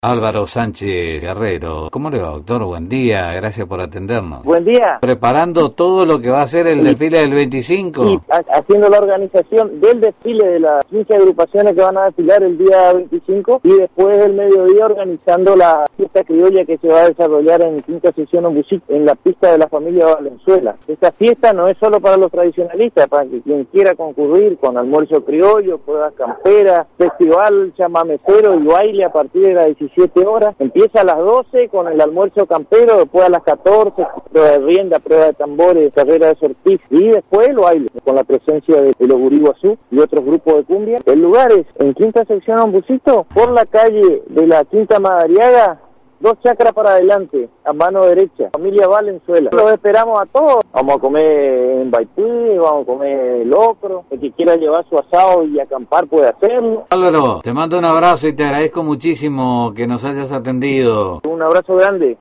Álvaro Sánchez Guerrero. ¿Cómo le va, doctor? Buen día, gracias por atendernos. Buen día. Preparando todo lo que va a ser el desfile del 25. Sí, haciendo la organización del desfile de las 15 agrupaciones que van a desfilar el día 25 y después del mediodía organizando la fiesta criolla que se va a desarrollar en Quinta Sección Ombusit, en la pista de la familia Valenzuela. Esta fiesta no es solo para los tradicionalistas, para que quien quiera concurrir con almuerzo criollo, pruebas camperas, festival chamamecero y baile a partir de las 17 horas. Empieza a las 12 con el almuerzo campero, después a las 14, prueba de rienda, prueba de tambores, carrera de sortij y después el baile, con la presencia de los Guriguazú y otros grupos de cumbia. El lugar es en Quinta Sección Ombusito, por la calle de la Quinta Madariaga, 2 chacras para adelante, a mano derecha, familia Valenzuela. Los esperamos a todos. Vamos a comer en Baipí, vamos a comer locro. El que quiera llevar su asado y acampar puede hacerlo. Álvaro, te mando un abrazo y te agradezco muchísimo que nos hayas atendido. Un abrazo grande.